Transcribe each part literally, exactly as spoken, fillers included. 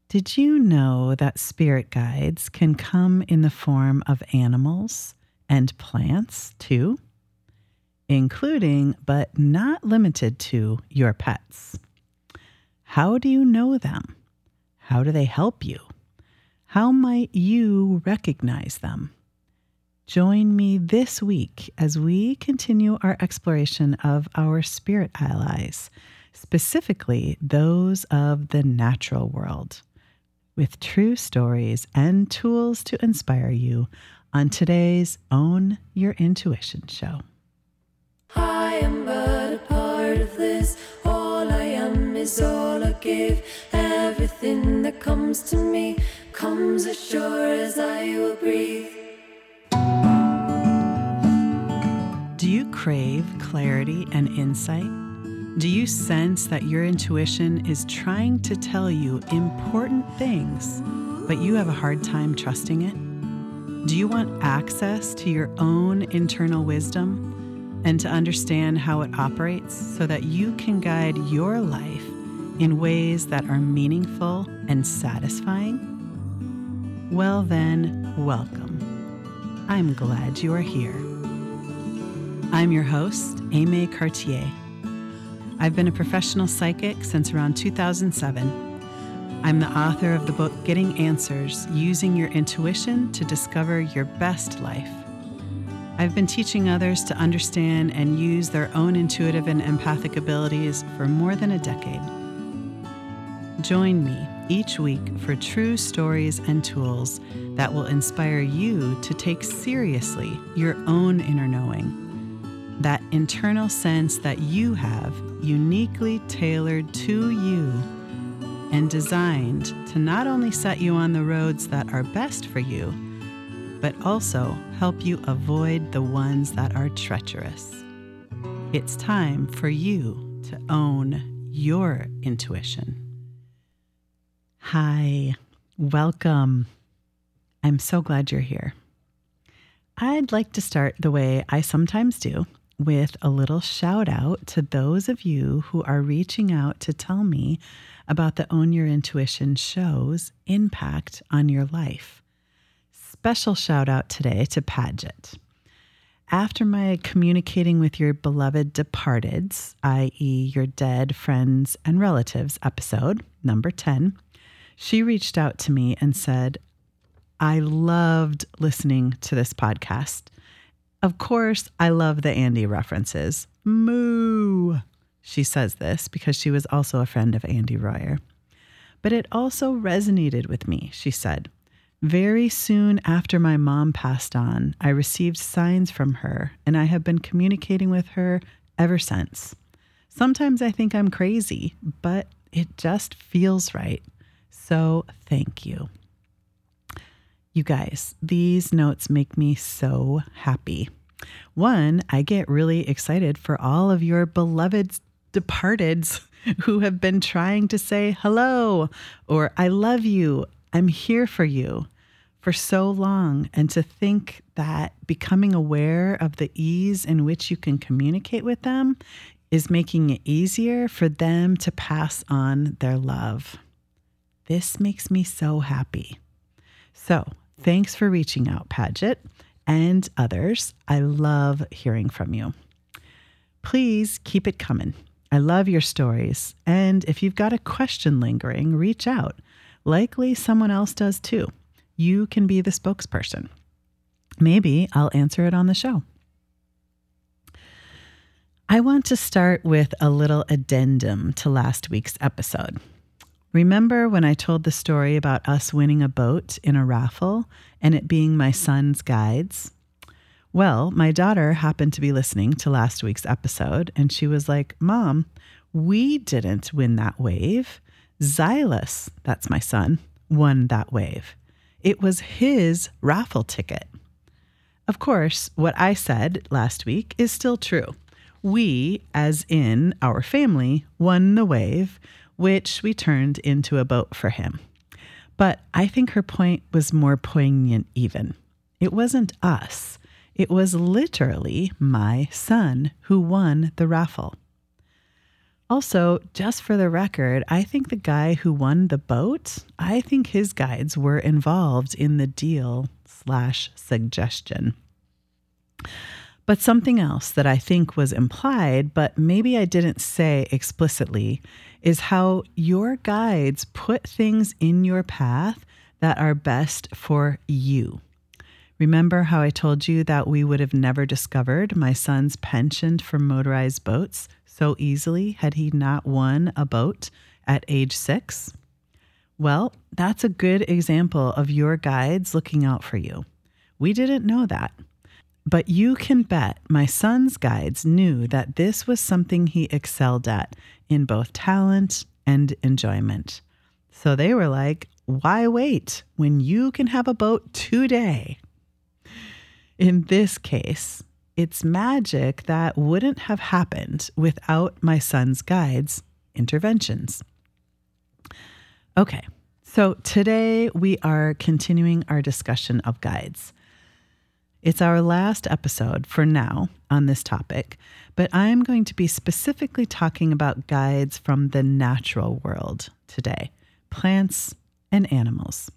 Did you know that spirit guides can come in the form of animals and plants too, including but not limited to your pets? How do you know them? How do they help you? How might you recognize them? Join me this week as we continue our exploration of our spirit allies, specifically those of the natural world, with true stories and tools to inspire you on today's Own Your Intuition show. I am but a part of this. All I am is all I give. Everything that comes to me comes as sure as I will breathe. Do you crave clarity and insight? Do you sense that your intuition is trying to tell you important things, but you have a hard time trusting it? Do you want access to your own internal wisdom and to understand how it operates so that you can guide your life in ways that are meaningful and satisfying? Well then, welcome. I'm glad you are here. I'm your host, Aimee Cartier. I've been a professional psychic since around two thousand seven. I'm the author of the book Getting Answers, Using Your Intuition to Discover Your Best Life. I've been teaching others to understand and use their own intuitive and empathic abilities for more than a decade. Join me each week for true stories and tools that will inspire you to take seriously your own inner knowing, that internal sense that you have uniquely tailored to you and designed to not only set you on the roads that are best for you, but also help you avoid the ones that are treacherous. It's time for you to own your intuition. Hi, welcome. I'm so glad you're here. I'd like to start the way I sometimes do, with a little shout out to those of you who are reaching out to tell me about the Own Your Intuition show's impact on your life. Special shout out today to Paget. After my Communicating with Your Beloved Departeds, that is your dead friends and relatives episode, number ten, she reached out to me and said, I loved listening to this podcast. Of course, I love the Andy references. Moo! She says this because she was also a friend of Andy Royer. But it also resonated with me, she said. Very soon after my mom passed on, I received signs from her, and I have been communicating with her ever since. Sometimes I think I'm crazy, but it just feels right. So thank you. You guys, these notes make me so happy. One, I get really excited for all of your beloved departeds who have been trying to say hello or I love you, I'm here for you for so long. And to think that becoming aware of the ease in which you can communicate with them is making it easier for them to pass on their love. This makes me so happy. So thanks for reaching out, Paget, and others. I love hearing from you. Please keep it coming. I love your stories. And if you've got a question lingering, reach out. Likely someone else does too. You can be the spokesperson. Maybe I'll answer it on the show. I want to start with a little addendum to last week's episode. Remember when I told the story about us winning a boat in a raffle and it being my son's guides? Well, my daughter happened to be listening to last week's episode and she was like, Mom, we didn't win that wave. Xylus, that's my son, won that wave. It was his raffle ticket. Of course, what I said last week is still true. We, as in our family, won the wave, which we turned into a boat for him. But I think her point was more poignant even. It wasn't us. It was literally my son who won the raffle. Also, just for the record, I think the guy who won the boat, I think his guides were involved in the deal slash suggestion. But something else that I think was implied, but maybe I didn't say explicitly, is how your guides put things in your path that are best for you. Remember how I told you that we would have never discovered my son's penchant for motorized boats so easily had he not won a boat at age six? Well, that's a good example of your guides looking out for you. We didn't know that. But you can bet my son's guides knew that this was something he excelled at in both talent and enjoyment. So they were like, why wait when you can have a boat today? In this case, it's magic that wouldn't have happened without my son's guides' interventions. Okay, so today we are continuing our discussion of guides. It's our last episode for now on this topic, but I'm going to be specifically talking about guides from the natural world today, plants and animals.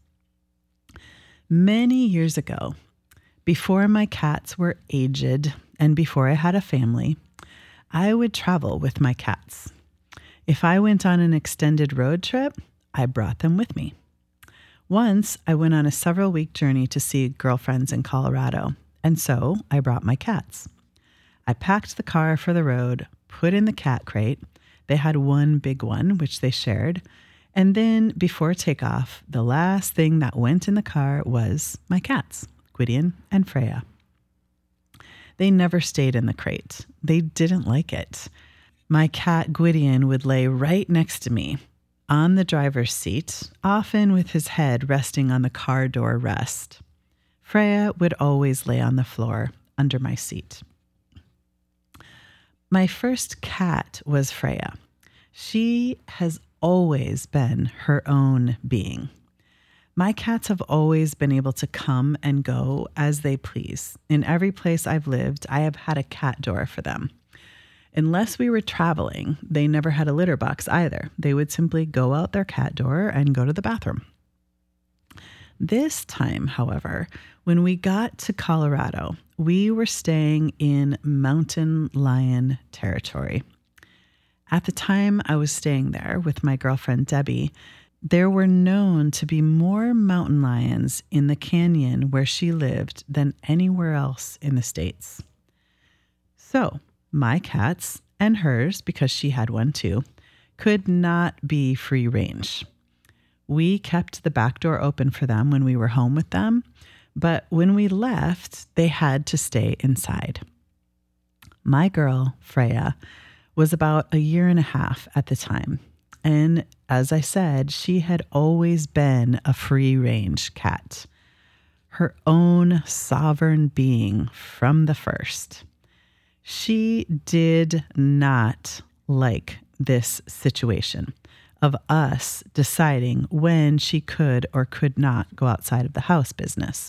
Many years ago, before my cats were aged and before I had a family, I would travel with my cats. If I went on an extended road trip, I brought them with me. Once, I went on a several-week journey to see girlfriends in Colorado, and so I brought my cats. I packed the car for the road, put in the cat crate. They had one big one, which they shared. And then, before takeoff, the last thing that went in the car was my cats, Gwydion and Freya. They never stayed in the crate. They didn't like it. My cat, Gwydion, would lay right next to me, on the driver's seat, often with his head resting on the car door rest. Freya would always lay on the floor under my seat. My first cat was Freya. She has always been her own being. My cats have always been able to come and go as they please. In every place I've lived, I have had a cat door for them. Unless we were traveling, they never had a litter box either. They would simply go out their cat door and go to the bathroom. This time, however, when we got to Colorado, we were staying in mountain lion territory. At the time I was staying there with my girlfriend Debbie, there were known to be more mountain lions in the canyon where she lived than anywhere else in the States. So, my cats, and hers, because she had one too, could not be free range. We kept the back door open for them when we were home with them, but when we left, they had to stay inside. My girl, Freya, was about a year and a half at the time, and as I said, she had always been a free range cat, her own sovereign being from the first. She did not like this situation of us deciding when she could or could not go outside of the house business.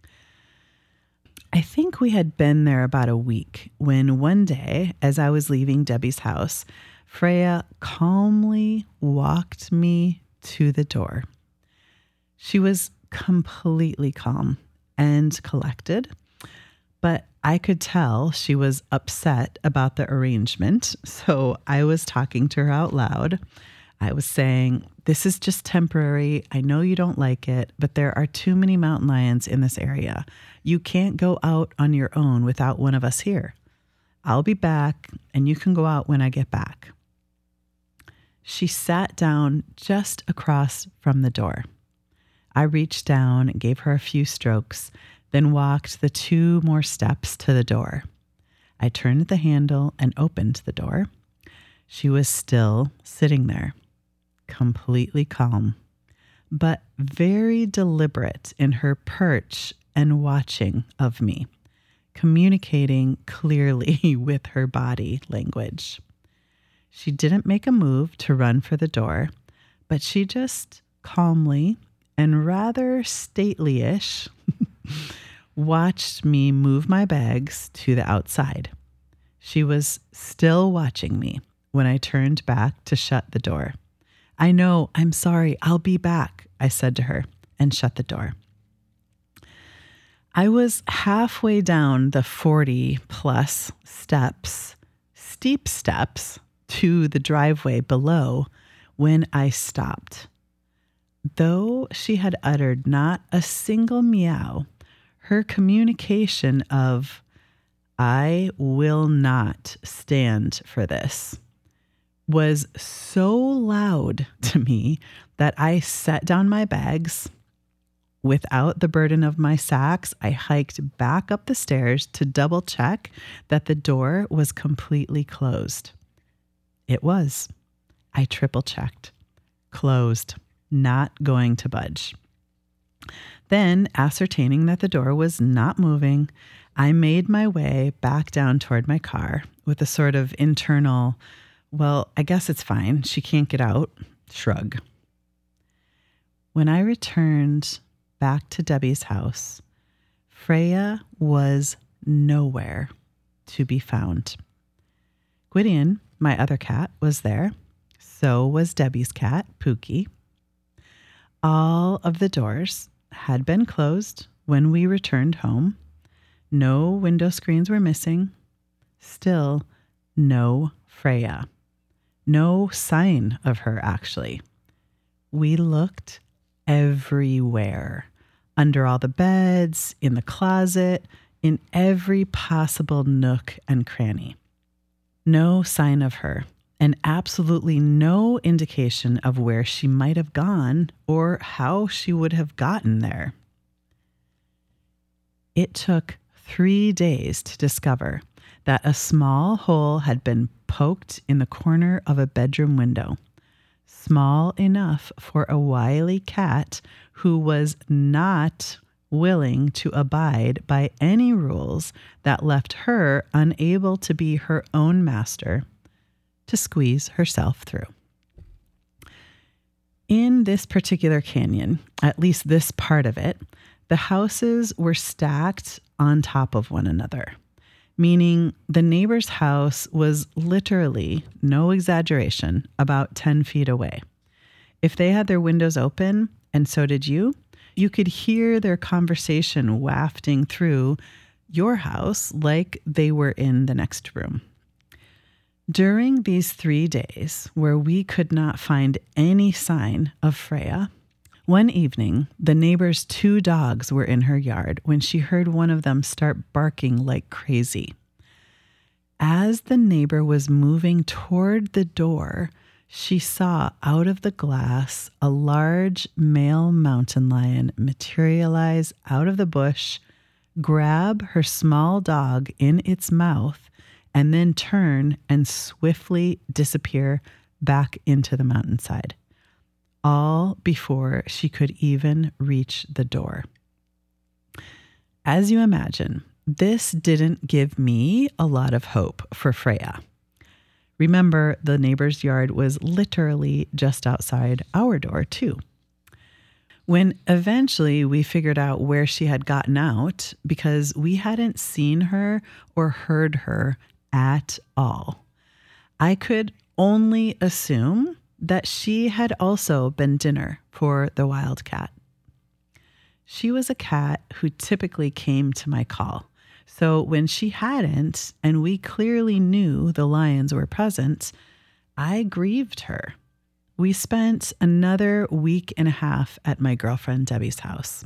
I think we had been there about a week when one day, as I was leaving Debbie's house, Freya calmly walked me to the door. She was completely calm and collected, but I could tell she was upset about the arrangement, so I was talking to her out loud. I was saying, this is just temporary. I know you don't like it, but there are too many mountain lions in this area. You can't go out on your own without one of us here. I'll be back, and you can go out when I get back. She sat down just across from the door. I reached down, gave her a few strokes, then walked the two more steps to the door. I turned the handle and opened the door. She was still sitting there, completely calm, but very deliberate in her perch and watching of me, communicating clearly with her body language. She didn't make a move to run for the door, but she just calmly and rather stately-ish watched me move my bags to the outside. She was still watching me, when I turned back to shut the door. I know, I'm sorry, I'll be back, I said to her and shut the door. I was halfway down the forty plus steps, steep steps to the driveway below when I stopped. Though she had uttered not a single meow, her communication of, "I will not stand for this," was so loud to me that I set down my bags. Without the burden of my sacks, I hiked back up the stairs to double check that the door was completely closed. It was. I triple checked. Closed. Not going to budge. Then, ascertaining that the door was not moving, I made my way back down toward my car with a sort of internal, well, I guess it's fine, she can't get out, shrug. When I returned back to Debbie's house, Freya was nowhere to be found. Gwydion, my other cat, was there. So was Debbie's cat, Pookie. All of the doors had been closed when we returned home. No window screens were missing. Still, no Freya. No sign of her, actually. We looked everywhere. Under all the beds, in the closet, in every possible nook and cranny. No sign of her, and absolutely no indication of where she might have gone or how she would have gotten there. It took three days to discover that a small hole had been poked in the corner of a bedroom window, small enough for a wily cat who was not willing to abide by any rules that left her unable to be her own master, to squeeze herself through. In this particular canyon, at least this part of it, the houses were stacked on top of one another, meaning the neighbor's house was literally, no exaggeration, about ten feet away. If they had their windows open, and so did you, you could hear their conversation wafting through your house like they were in the next room. During these three days where we could not find any sign of Freya, one evening, the neighbor's two dogs were in her yard when she heard one of them start barking like crazy. As the neighbor was moving toward the door, she saw out of the glass a large male mountain lion materialize out of the bush, grab her small dog in its mouth, and then turn and swiftly disappear back into the mountainside, all before she could even reach the door. As you imagine, this didn't give me a lot of hope for Freya. Remember, the neighbor's yard was literally just outside our door, too. When eventually we figured out where she had gotten out, because we hadn't seen her or heard her at all, I could only assume that she had also been dinner for the wildcat. She was a cat who typically came to my call. So when she hadn't, and we clearly knew the lions were present, I grieved her. We spent another week and a half at my girlfriend Debbie's house.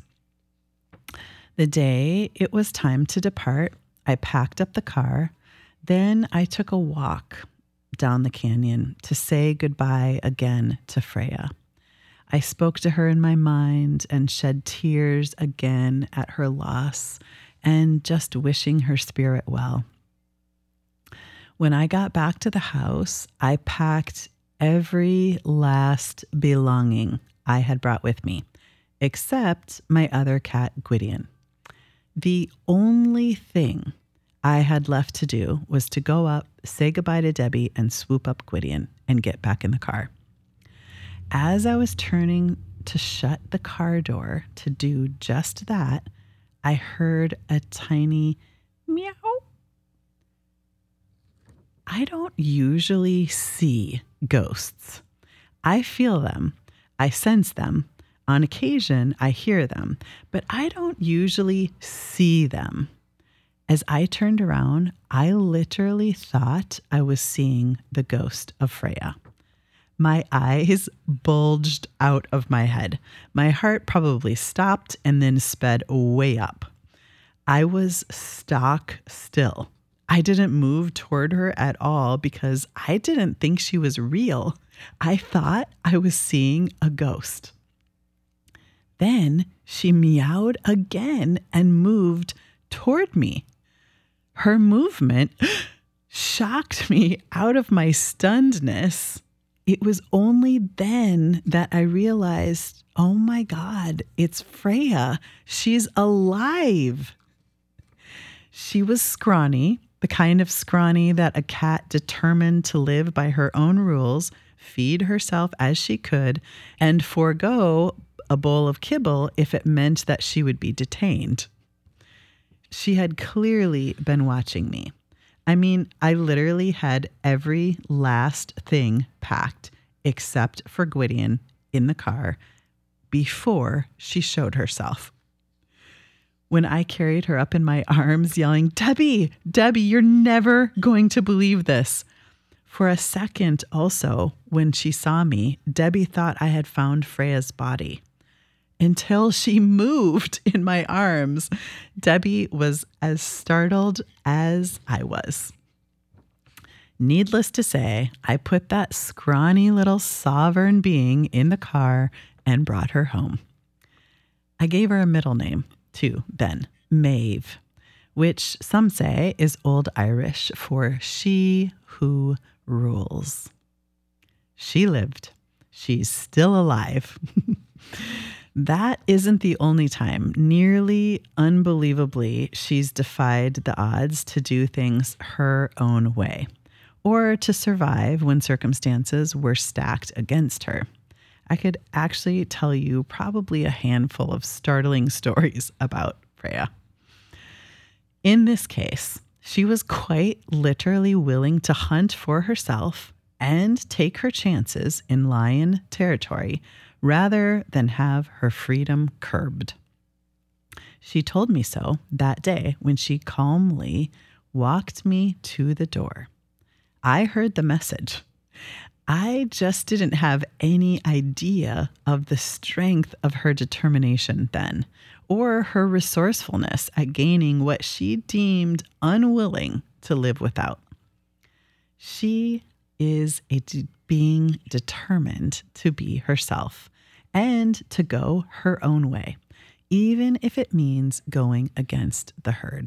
The day it was time to depart, I packed up the car. Then I took a walk down the canyon to say goodbye again to Freya. I spoke to her in my mind and shed tears again at her loss and just wishing her spirit well. When I got back to the house, I packed every last belonging I had brought with me, except my other cat, Gwydion. The only thing I had left to do was to go up, say goodbye to Debbie, and swoop up Gwydion and get back in the car. As I was turning to shut the car door to do just that, I heard a tiny meow. I don't usually see ghosts. I feel them. I sense them. On occasion, I hear them, but I don't usually see them. As I turned around, I literally thought I was seeing the ghost of Freya. My eyes bulged out of my head. My heart probably stopped and then sped way up. I was stock still. I didn't move toward her at all because I didn't think she was real. I thought I was seeing a ghost. Then she meowed again and moved toward me. Her movement shocked me out of my stunnedness. It was only then that I realized, oh my God, it's Freya. She's alive. She was scrawny, the kind of scrawny that a cat determined to live by her own rules, feed herself as she could, and forego a bowl of kibble if it meant that she would be detained. She had clearly been watching me. I mean, I literally had every last thing packed except for Gwydion in the car before she showed herself. When I carried her up in my arms, yelling, Debbie, Debbie, you're never going to believe this. For a second also, when she saw me, Debbie thought I had found Freya's body. Until she moved in my arms, Debbie was as startled as I was. Needless to say, I put that scrawny little sovereign being in the car and brought her home. I gave her a middle name, too, then, Maeve, which some say is Old Irish for she who rules. She lived. She's still alive. That isn't the only time. Nearly unbelievably, she's defied the odds to do things her own way, or to survive when circumstances were stacked against her. I could actually tell you probably a handful of startling stories about Freya. In this case, she was quite literally willing to hunt for herself and take her chances in lion territory rather than have her freedom curbed. She told me so that day when she calmly walked me to the door. I heard the message. I just didn't have any idea of the strength of her determination then, or her resourcefulness at gaining what she deemed unwilling to live without. She is a de- being determined to be herself and to go her own way, even if it means going against the herd.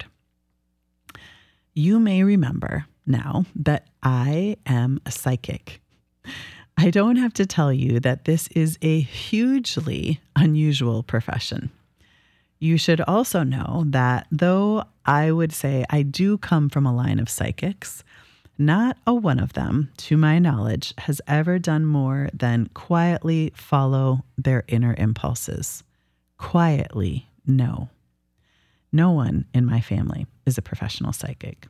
You may remember now that I am a psychic. I don't have to tell you that this is a hugely unusual profession. You should also know that though I would say I do come from a line of psychics, not a one of them, to my knowledge, has ever done more than quietly follow their inner impulses. Quietly, no. No one in my family is a professional psychic.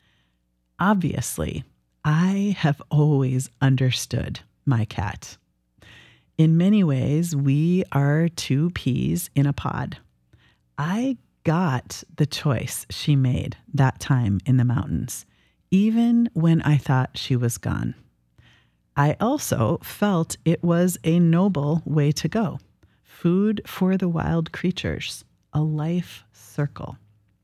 Obviously, I have always understood my cat. In many ways, we are two peas in a pod. I got the choice she made that time in the mountains, even when I thought she was gone. I also felt it was a noble way to go. Food for the wild creatures, a life circle.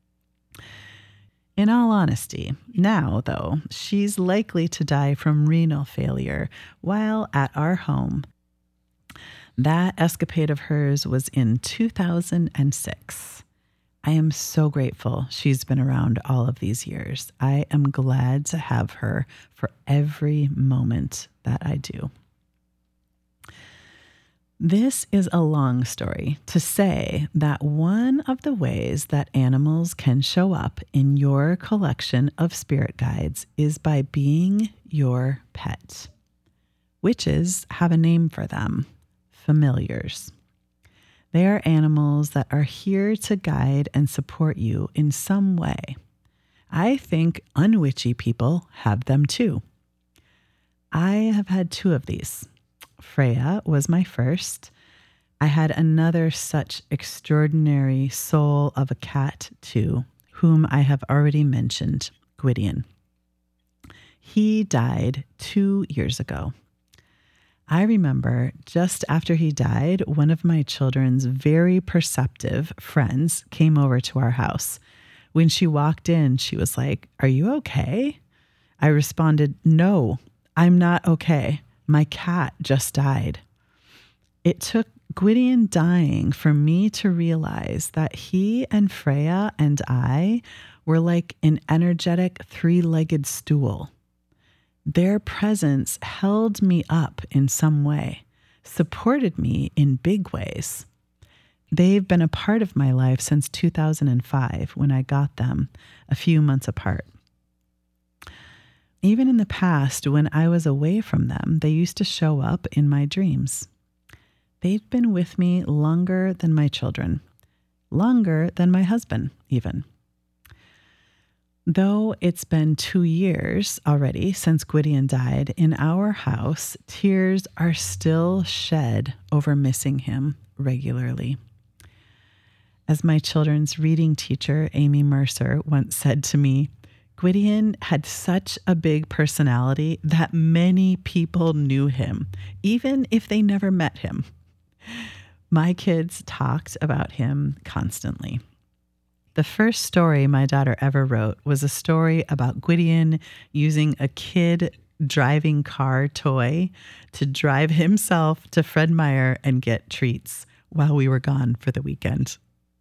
In all honesty, now, though, she's likely to die from renal failure while at our home. That escapade of hers was in two thousand six. I am so grateful she's been around all of these years. I am glad to have her for every moment that I do. This is a long story to say that one of the ways that animals can show up in your collection of spirit guides is by being your pet. Witches have a name for them, familiars. They are animals that are here to guide and support you in some way. I think unwitchy people have them too. I have had two of these. Freya was my first. I had another such extraordinary soul of a cat too, whom I have already mentioned, Gwydion. He died two years ago. I remember just after he died, one of my children's very perceptive friends came over to our house. When she walked in, she was like, "Are you okay?" I responded, "No, I'm not okay. My cat just died." It took Gwydion dying for me to realize that he and Freya and I were like an energetic three-legged stool. Their presence held me up in some way, supported me in big ways. They've been a part of my life since two thousand five when I got them a few months apart. Even in the past, when I was away from them, they used to show up in my dreams. They've been with me longer than my children, longer than my husband, even. Though it's been two years already since Gwydion died, in our house, tears are still shed over missing him regularly. As my children's reading teacher, Amy Mercer, once said to me, Gwydion had such a big personality that many people knew him, even if they never met him. My kids talked about him constantly. The first story my daughter ever wrote was a story about Gwydion using a kid driving car toy to drive himself to Fred Meyer and get treats while we were gone for the weekend.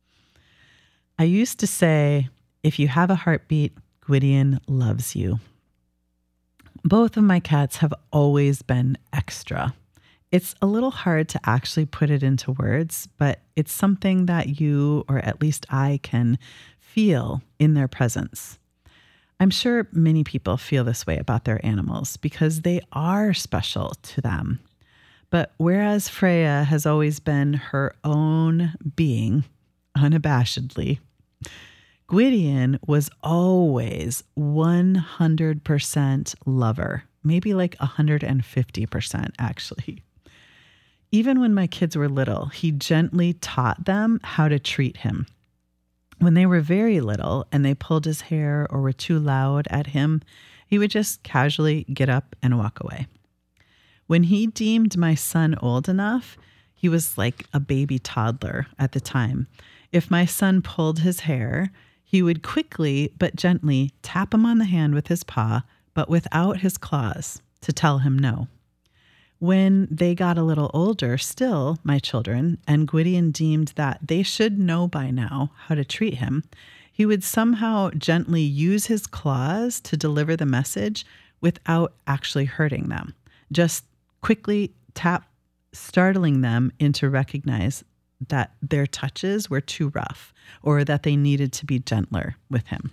I used to say, if you have a heartbeat, Gwydion loves you. Both of my cats have always been extra. It's a little hard to actually put it into words, but it's something that you, or at least I, can feel in their presence. I'm sure many people feel this way about their animals because they are special to them. But whereas Freya has always been her own being, unabashedly, Gwydion was always one hundred percent lover, maybe like one hundred fifty percent actually. Even when my kids were little, he gently taught them how to treat him. When they were very little and they pulled his hair or were too loud at him, he would just casually get up and walk away. When he deemed my son old enough, he was like a baby toddler at the time. If my son pulled his hair, he would quickly but gently tap him on the hand with his paw, but without his claws, to tell him no. When they got a little older, still, my children, and Gwydion deemed that they should know by now how to treat him, he would somehow gently use his claws to deliver the message without actually hurting them. Just quickly tap, startling them into recognize that their touches were too rough or that they needed to be gentler with him.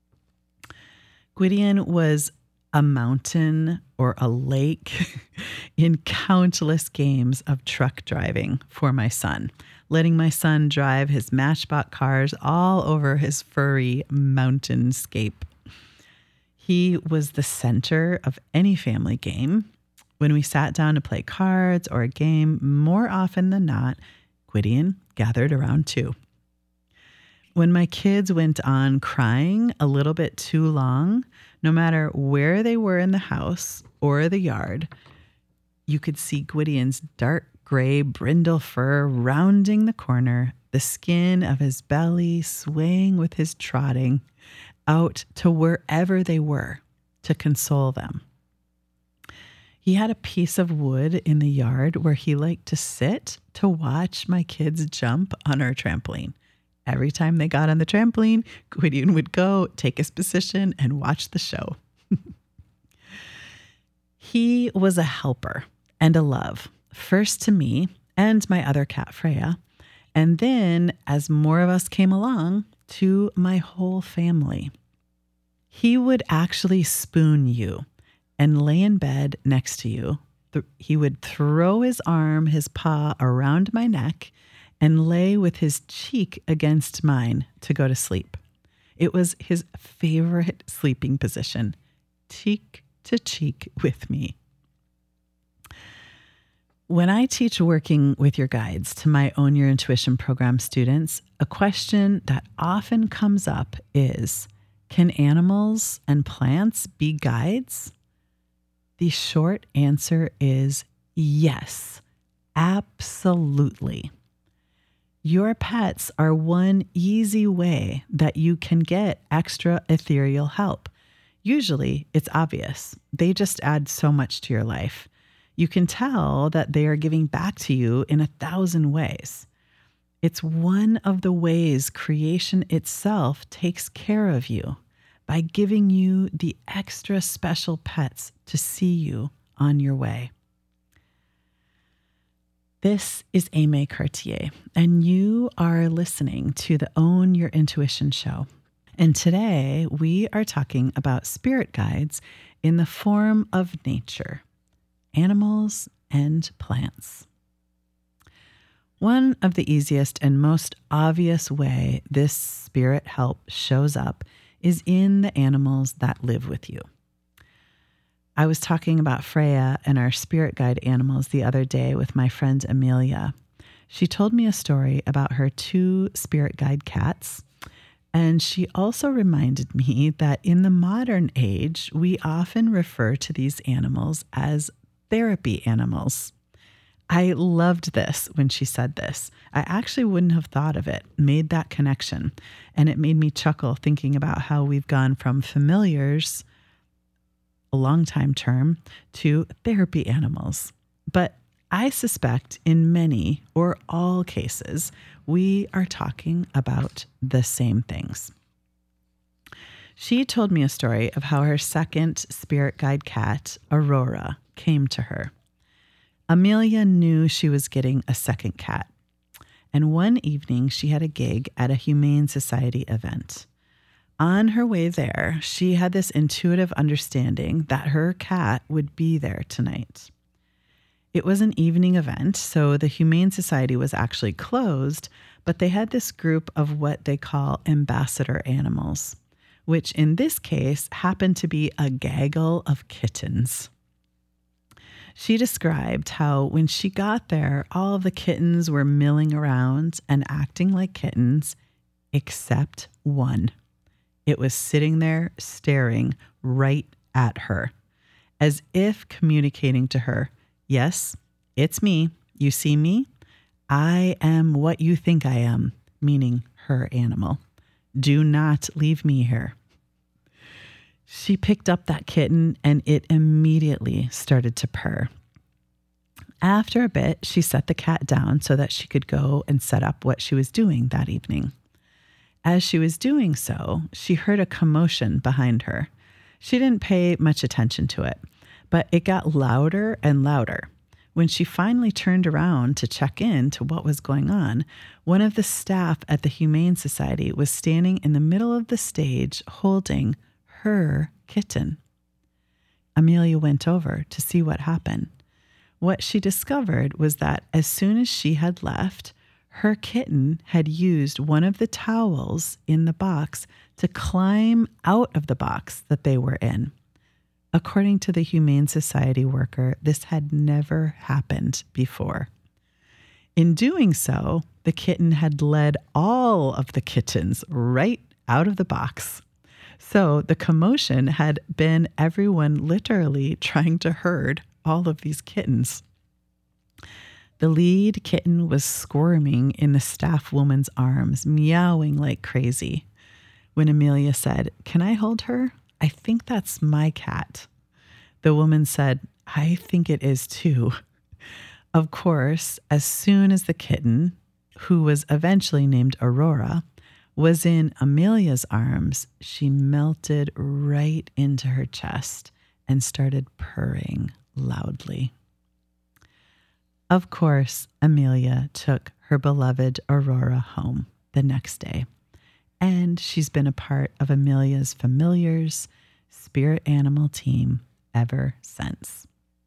Gwydion was a mountain or a lake in countless games of truck driving for my son, letting my son drive his Matchbox cars all over his furry mountainscape. He was the center of any family game. When we sat down to play cards or a game, more often than not, Gwydion gathered around too. When my kids went on crying a little bit too long, no matter where they were in the house or the yard, you could see Gwydion's dark gray brindle fur rounding the corner, the skin of his belly swaying with his trotting out to wherever they were to console them. He had a piece of wood in the yard where he liked to sit to watch my kids jump on our trampoline. Every time they got on the trampoline, Gwydion would go, take his position, and watch the show. He was a helper and a love, first to me and my other cat, Freya, and then, as more of us came along, to my whole family. He would actually spoon you and lay in bed next to you. He would throw his arm, his paw around my neck and lay with his cheek against mine to go to sleep. It was his favorite sleeping position, cheek to cheek with me. When I teach working with your guides to my Own Your Intuition program students, a question that often comes up is, can animals and plants be guides? The short answer is yes, absolutely. Your pets are one easy way that you can get extra ethereal help. Usually, it's obvious. They just add so much to your life. You can tell that they are giving back to you in a thousand ways. It's one of the ways creation itself takes care of you by giving you the extra special pets to see you on your way. This is Aimee Cartier, and you are listening to the Own Your Intuition show. And today we are talking about spirit guides in the form of nature, animals and plants. One of the easiest and most obvious way this spirit help shows up is in the animals that live with you. I was talking about Freya and our spirit guide animals the other day with my friend Amelia. She told me a story about her two spirit guide cats, and she also reminded me that in the modern age, we often refer to these animals as therapy animals. I loved this when she said this. I actually wouldn't have thought of it, made that connection, and it made me chuckle thinking about how we've gone from familiars, a long time term, to therapy animals. But I suspect in many or all cases, we are talking about the same things. She told me a story of how her second spirit guide cat, Aurora, came to her. Amelia knew she was getting a second cat, and one evening she had a gig at a Humane Society event. On her way there, she had this intuitive understanding that her cat would be there tonight. It was an evening event, so the Humane Society was actually closed, but they had this group of what they call ambassador animals, which in this case happened to be a gaggle of kittens. She described how when she got there, all of the kittens were milling around and acting like kittens, except one. It was sitting there staring right at her, as if communicating to her, yes, it's me. You see me? I am what you think I am, meaning her animal. Do not leave me here. She picked up that kitten and it immediately started to purr. After a bit, she set the cat down so that she could go and set up what she was doing that evening. As she was doing so, she heard a commotion behind her. She didn't pay much attention to it, but it got louder and louder. When she finally turned around to check in to what was going on, one of the staff at the Humane Society was standing in the middle of the stage holding her kitten. Amelia went over to see what happened. What she discovered was that as soon as she had left, her kitten had used one of the towels in the box to climb out of the box that they were in. According to the Humane Society worker, this had never happened before. In doing so, the kitten had led all of the kittens right out of the box. So the commotion had been everyone literally trying to herd all of these kittens. The lead kitten was squirming in the staff woman's arms, meowing like crazy. When Amelia said, "Can I hold her? I think that's my cat." The woman said, "I think it is too." Of course, as soon as the kitten, who was eventually named Aurora, was in Amelia's arms, she melted right into her chest and started purring loudly. Of course, Amelia took her beloved Aurora home the next day, and she's been a part of Amelia's Familiars spirit animal team ever since.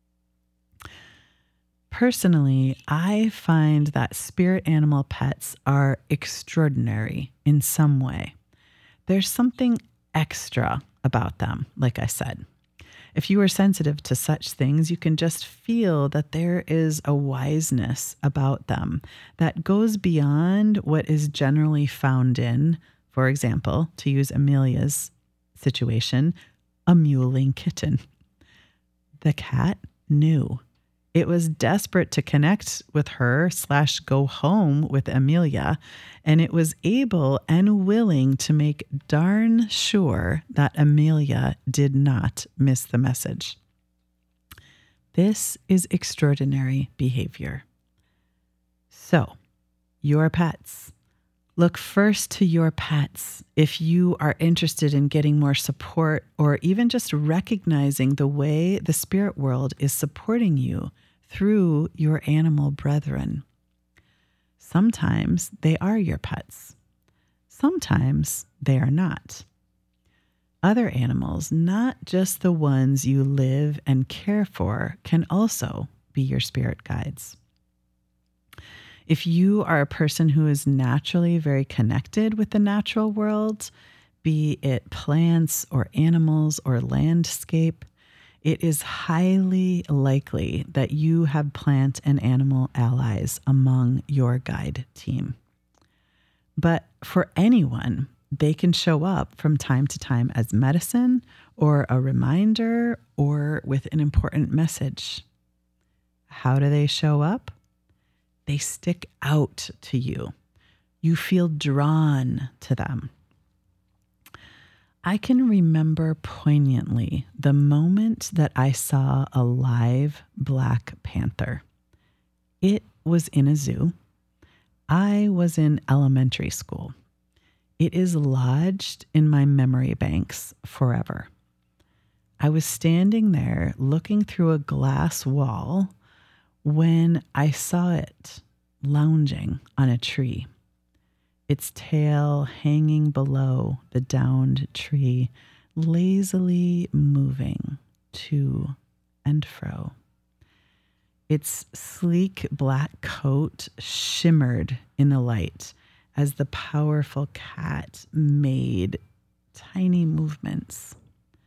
Personally, I find that spirit animal pets are extraordinary in some way. There's something extra about them, like I said. If you are sensitive to such things, you can just feel that there is a wiseness about them that goes beyond what is generally found in, for example, to use Amelia's situation, a mewling kitten. The cat knew. It was desperate to connect with her slash go home with Amelia, and it was able and willing to make darn sure that Amelia did not miss the message. This is extraordinary behavior. So, your pets. Look first to your pets if you are interested in getting more support or even just recognizing the way the spirit world is supporting you through your animal brethren. Sometimes they are your pets. Sometimes they are not. Other animals, not just the ones you live and care for, can also be your spirit guides. If you are a person who is naturally very connected with the natural world, be it plants or animals or landscape, it is highly likely that you have plant and animal allies among your guide team. But for anyone, they can show up from time to time as medicine or a reminder or with an important message. How do they show up? They stick out to you. You feel drawn to them. I can remember poignantly the moment that I saw a live black panther. It was in a zoo. I was in elementary school. It is lodged in my memory banks forever. I was standing there looking through a glass wall when I saw it lounging on a tree, its tail hanging below the downed tree, lazily moving to and fro. Its sleek black coat shimmered in the light as the powerful cat made tiny movements.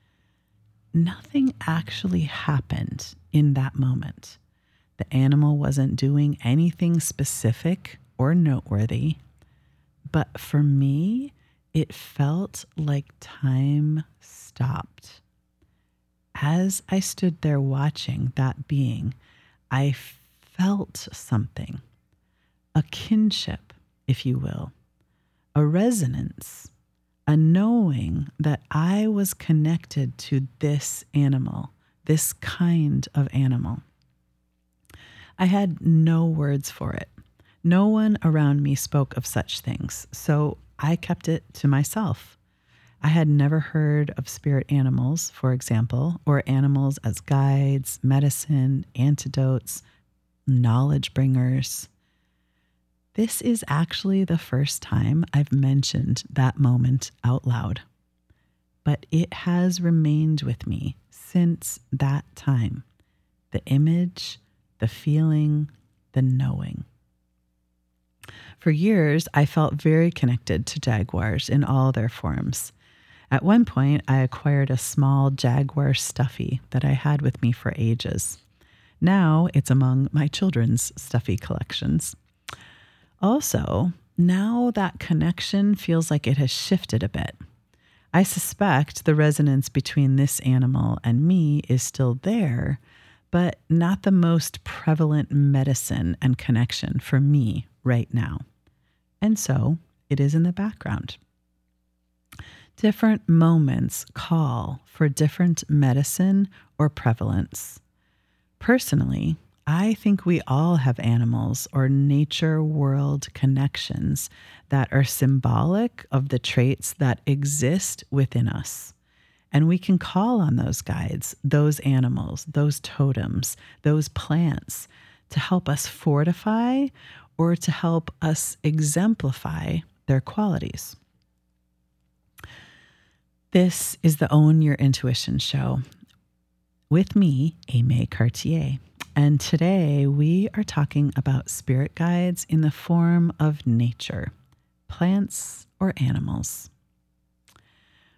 Nothing actually happened in that moment. The animal wasn't doing anything specific or noteworthy, but for me, it felt like time stopped. As I stood there watching that being, I felt something, a kinship, if you will, a resonance, a knowing that I was connected to this animal, this kind of animal. I had no words for it. No one around me spoke of such things, so I kept it to myself. I had never heard of spirit animals, for example, or animals as guides, medicine, antidotes, knowledge bringers. This is actually the first time I've mentioned that moment out loud, but it has remained with me since that time. The image, the feeling, the knowing. For years, I felt very connected to jaguars in all their forms. At one point, I acquired a small jaguar stuffy that I had with me for ages. Now it's among my children's stuffy collections. Also, now that connection feels like it has shifted a bit. I suspect the resonance between this animal and me is still there, but not the most prevalent medicine and connection for me right now. And so it is in the background. Different moments call for different medicine or prevalence. Personally, I think we all have animals or nature world connections that are symbolic of the traits that exist within us. And we can call on those guides, those animals, those totems, those plants to help us fortify or to help us exemplify their qualities. This is the Own Your Intuition show with me, Aimee Cartier. And today we are talking about spirit guides in the form of nature, plants or animals.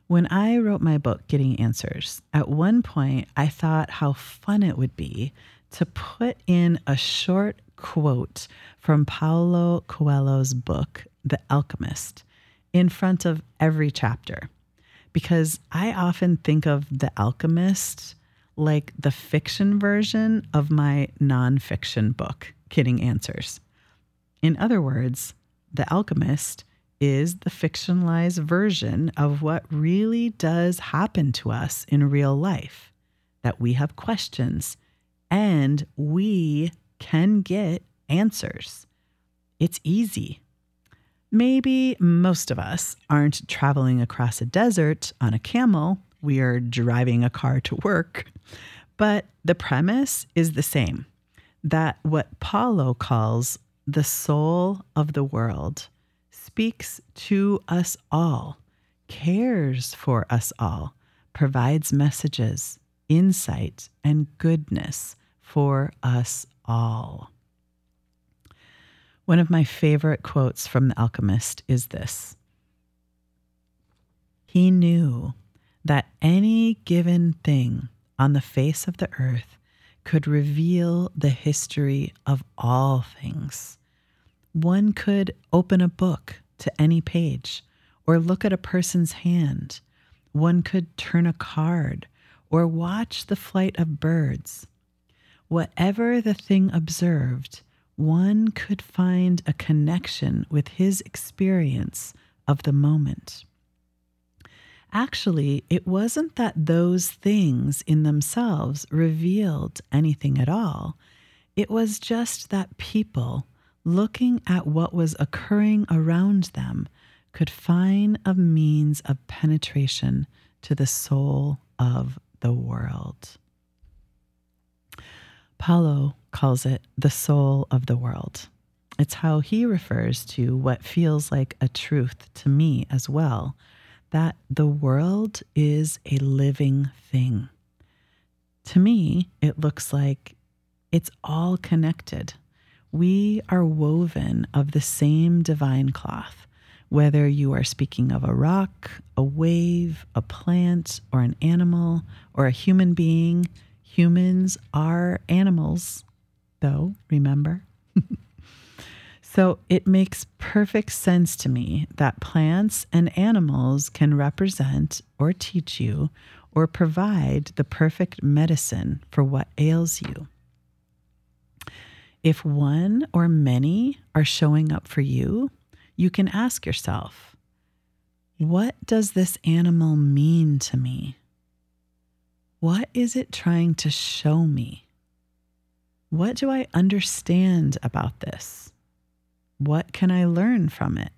When I wrote my book, Getting Answers, at one point I thought how fun it would be to put in a short quote from Paulo Coelho's book, The Alchemist, in front of every chapter. Because I often think of The Alchemist like the fiction version of my nonfiction book, Getting Answers. In other words, The Alchemist is the fictionalized version of what really does happen to us in real life, that we have questions and we can get answers. It's easy. Maybe most of us aren't traveling across a desert on a camel. We are driving a car to work. But the premise is the same, that what Paulo calls the soul of the world speaks to us all, cares for us all, provides messages, insight, and goodness for us all. One of my favorite quotes from The Alchemist is this: "He knew that any given thing on the face of the earth could reveal the history of all things. One could open a book to any page or look at a person's hand. One could turn a card or watch the flight of birds. Whatever the thing observed, one could find a connection with his experience of the moment. Actually, it wasn't that those things in themselves revealed anything at all. It was just that people, looking at what was occurring around them, could find a means of penetration to the soul of the world." Paulo calls it the soul of the world. It's how he refers to what feels like a truth to me as well, that the world is a living thing. To me, it looks like it's all connected. We are woven of the same divine cloth, whether you are speaking of a rock, a wave, a plant, or an animal, or a human being. Humans are animals, though, remember? So it makes perfect sense to me that plants and animals can represent or teach you or provide the perfect medicine for what ails you. If one or many are showing up for you, you can ask yourself, what does this animal mean to me? What is it trying to show me? What do I understand about this? What can I learn from it?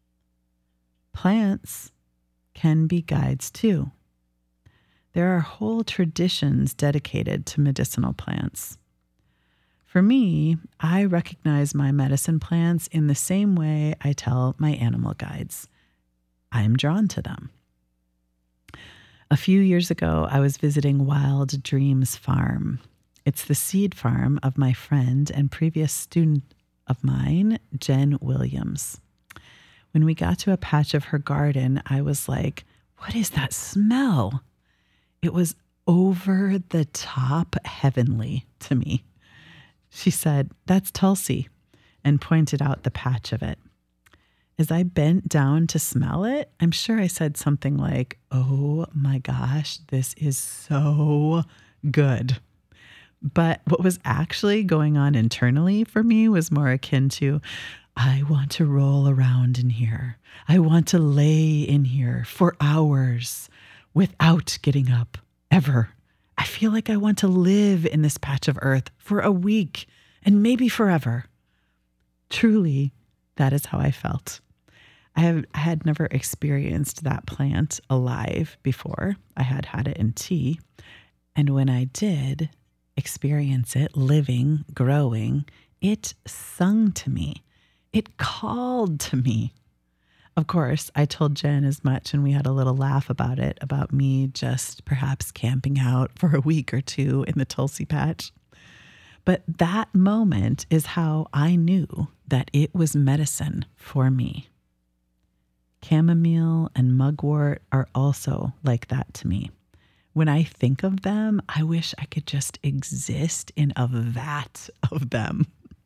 Plants can be guides too. There are whole traditions dedicated to medicinal plants. For me, I recognize my medicine plants in the same way I tell my animal guides. I'm drawn to them. A few years ago, I was visiting Wild Dreams Farm. It's the seed farm of my friend and previous student of mine, Jen Williams. When we got to a patch of her garden, I was like, what is that smell? It was over the top heavenly to me. She said, that's Tulsi, and pointed out the patch of it. As I bent down to smell it, I'm sure I said something like, oh my gosh, this is so good. But what was actually going on internally for me was more akin to, I want to roll around in here. I want to lay in here for hours without getting up, ever. I feel like I want to live in this patch of earth for a week and maybe forever. Truly, that is how I felt. I, have, I had never experienced that plant alive before. I had had it in tea. And when I did experience it living, growing, it sung to me. It called to me. Of course, I told Jen as much, and we had a little laugh about it, about me just perhaps camping out for a week or two in the Tulsi patch. But that moment is how I knew that it was medicine for me. Chamomile and mugwort are also like that to me. When I think of them, I wish I could just exist in a vat of them.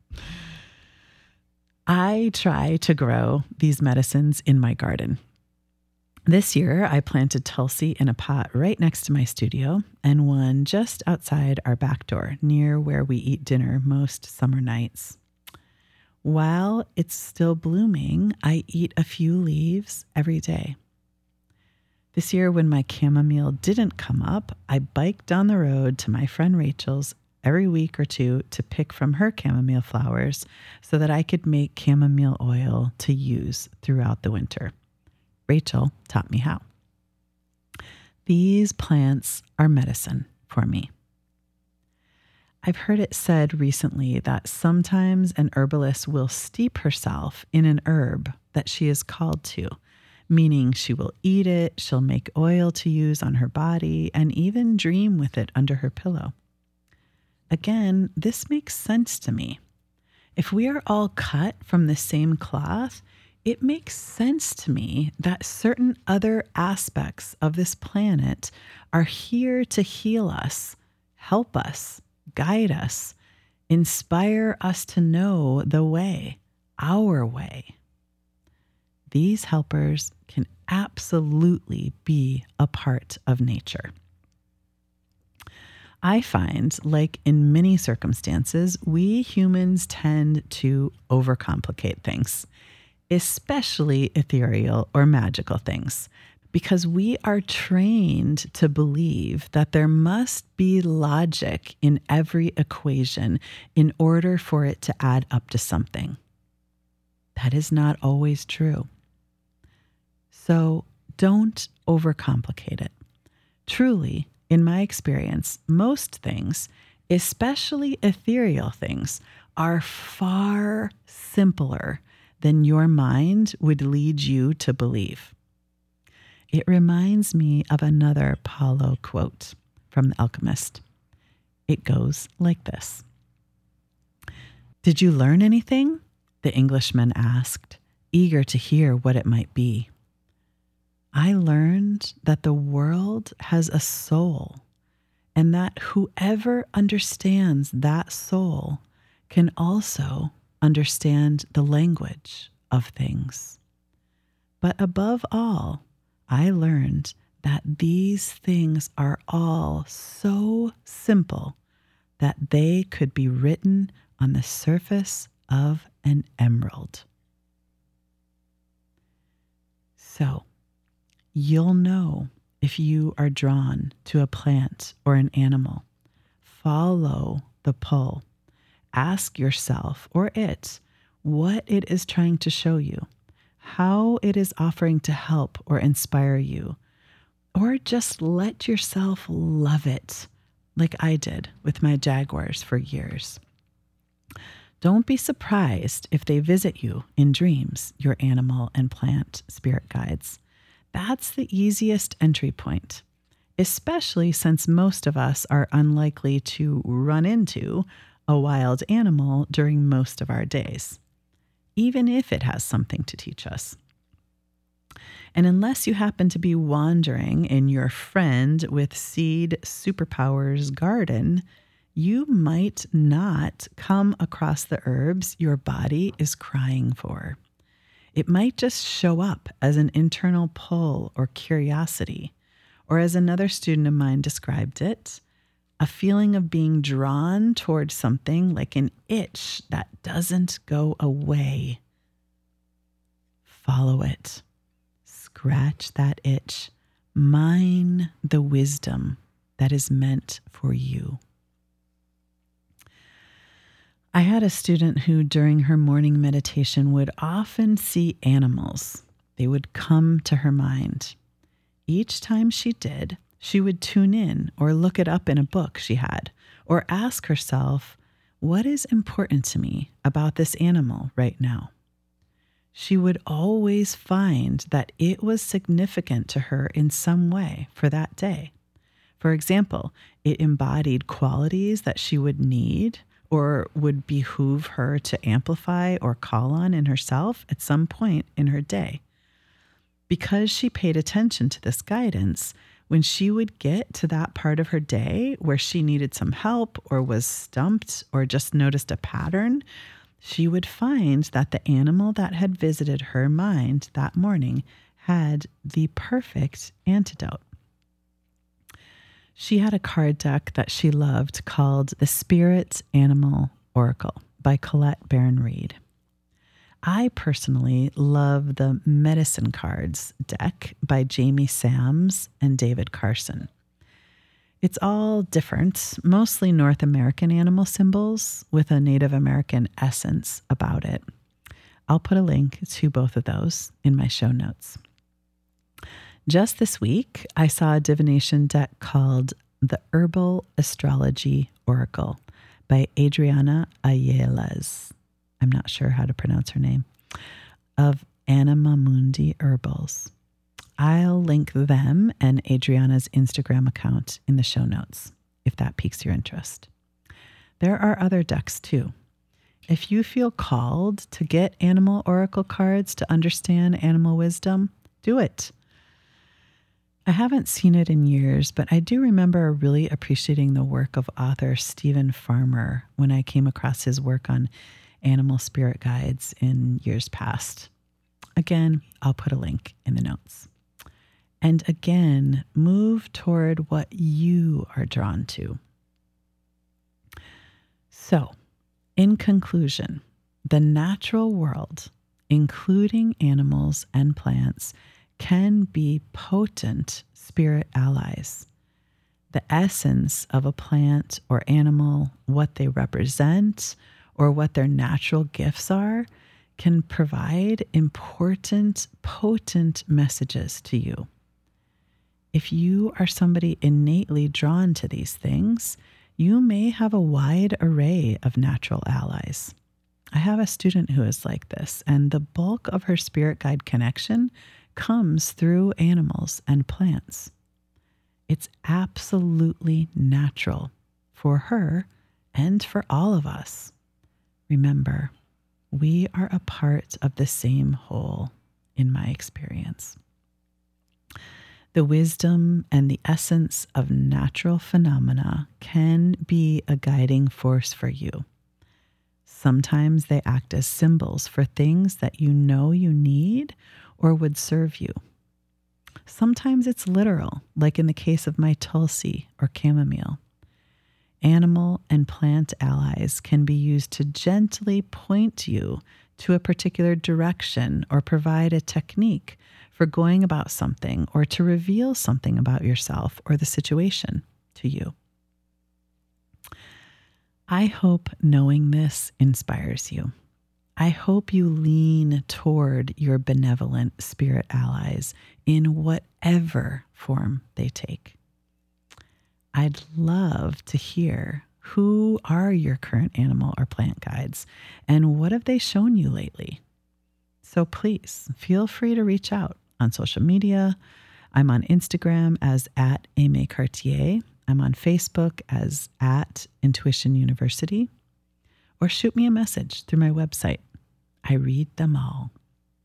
I try to grow these medicines in my garden. This year, I planted Tulsi in a pot right next to my studio and one just outside our back door, near where we eat dinner most summer nights. While it's still blooming, I eat a few leaves every day. This year, when my chamomile didn't come up, I biked down the road to my friend Rachel's every week or two to pick from her chamomile flowers so that I could make chamomile oil to use throughout the winter. Rachel taught me how. These plants are medicine for me. I've heard it said recently that sometimes an herbalist will steep herself in an herb that she is called to, meaning she will eat it, she'll make oil to use on her body, and even dream with it under her pillow. Again, this makes sense to me. If we are all cut from the same cloth, it makes sense to me that certain other aspects of this planet are here to heal us, help us, guide us, inspire us to know the way, our way. These helpers can absolutely be a part of nature. I find, like in many circumstances, we humans tend to overcomplicate things, especially ethereal or magical things, because we are trained to believe that there must be logic in every equation in order for it to add up to something. That is not always true. So don't overcomplicate it. Truly, in my experience, most things, especially ethereal things, are far simpler than your mind would lead you to believe. It reminds me of another Paulo quote from The Alchemist. It goes like this. "Did you learn anything?" the Englishman asked, eager to hear what it might be. "I learned that the world has a soul, and that whoever understands that soul can also understand the language of things. But above all, I learned that these things are all so simple that they could be written on the surface of an emerald." So, you'll know if you are drawn to a plant or an animal. Follow the pull. Ask yourself or it what it is trying to show you, how it is offering to help or inspire you, or just let yourself love it, like I did with my jaguars for years. Don't be surprised if they visit you in dreams, your animal and plant spirit guides. That's the easiest entry point, especially since most of us are unlikely to run into a wild animal during most of our days, even if it has something to teach us. And unless you happen to be wandering in your friend with seed superpowers garden, you might not come across the herbs your body is crying for. It might just show up as an internal pull or curiosity, or as another student of mine described it, a feeling of being drawn towards something like an itch that doesn't go away. Follow it. Scratch that itch. Mine the wisdom that is meant for you. I had a student who, during her morning meditation, would often see animals. They would come to her mind. Each time she did, she would tune in or look it up in a book she had, or ask herself, what is important to me about this animal right now? She would always find that it was significant to her in some way for that day. For example, it embodied qualities that she would need or would behoove her to amplify or call on in herself at some point in her day. because she paid attention to this guidance, when she would get to that part of her day where she needed some help or was stumped or just noticed a pattern, she would find that the animal that had visited her mind that morning had the perfect antidote. She had a card deck that she loved called The Spirit Animal Oracle by Colette Baron-Reid. I personally love the Medicine Cards deck by Jamie Sams and David Carson. It's all different, mostly North American animal symbols with a Native American essence about it. I'll put a link to both of those in my show notes. Just this week, I saw a divination deck called The Herbal Astrology Oracle by Adriana Ayeles. I'm not sure how to pronounce her name, of Anima Mundi Herbals. I'll link them and Adriana's Instagram account in the show notes, if that piques your interest. There are other decks too. If you feel called to get animal oracle cards to understand animal wisdom, do it. I haven't seen it in years, but I do remember really appreciating the work of author Stephen Farmer when I came across his work on animal spirit guides in years past. Again, I'll put a link in the notes. And again, move toward what you are drawn to. So, in conclusion, the natural world, including animals and plants, can be potent spirit allies. The essence of a plant or animal, what they represent, or what their natural gifts are, can provide important, potent messages to you. If you are somebody innately drawn to these things, you may have a wide array of natural allies. I have a student who is like this, and the bulk of her spirit guide connection comes through animals and plants. It's absolutely natural for her and for all of us. Remember, we are a part of the same whole, in my experience. The wisdom and the essence of natural phenomena can be a guiding force for you. Sometimes they act as symbols for things that you know you need or would serve you. Sometimes it's literal, like in the case of my Tulsi or chamomile. Animal and plant allies can be used to gently point you to a particular direction or provide a technique for going about something or to reveal something about yourself or the situation to you. I hope knowing this inspires you. I hope you lean toward your benevolent spirit allies in whatever form they take. I'd love to hear, who are your current animal or plant guides, and what have they shown you lately? So please feel free to reach out on social media. I'm on Instagram as at Aimee Cartier. I'm on Facebook as at Intuition University. Or shoot me a message through my website. I read them all.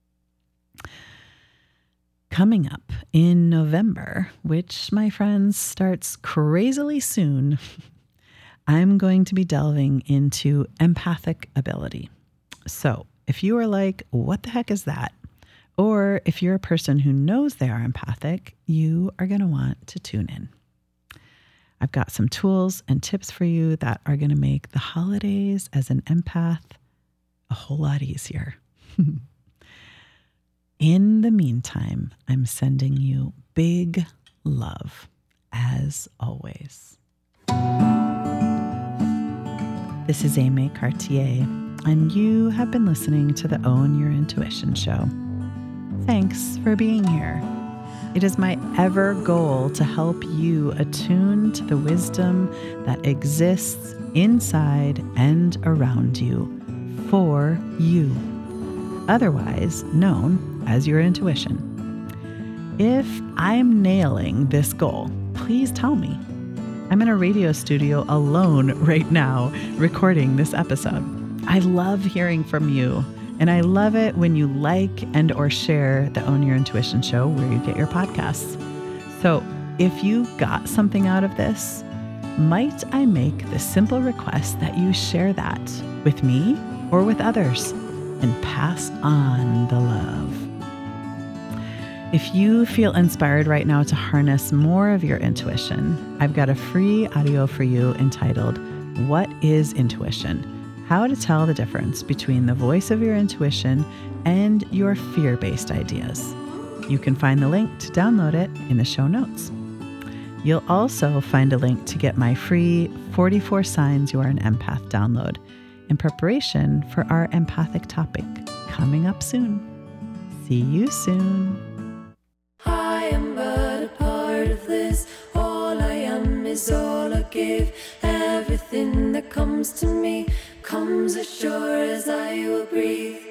Coming up in November, which, my friends, starts crazily soon, I'm going to be delving into empathic ability. So if you are like, what the heck is that? Or if you're a person who knows they are empathic, you are going to want to tune in. I've got some tools and tips for you that are going to make the holidays as an empath a whole lot easier. In the meantime, I'm sending you big love, as always. This is Aimee Cartier, and you have been listening to the Own Your Intuition show. Thanks for being here. It is my ever goal to help you attune to the wisdom that exists inside and around you for you, otherwise known as your intuition. If I'm nailing this goal, please tell me. I'm in a radio studio alone right now recording this episode. I love hearing from you And I love it when you like and or share the Own Your Intuition show where you get your podcasts. So if you got something out of this, might I make the simple request that you share that with me or with others and pass on the love. If you feel inspired right now to harness more of your intuition, I've got a free audio for you entitled, What is Intuition? How to tell the difference between the voice of your intuition and your fear-based ideas. You can find the link to download it in the show notes. You'll also find a link to get my free forty-four Signs You Are an Empath download in preparation for our empathic topic coming up soon. See you soon. I am but a part of this. All I am is all I give. Everything that comes to me comes as sure as I will breathe.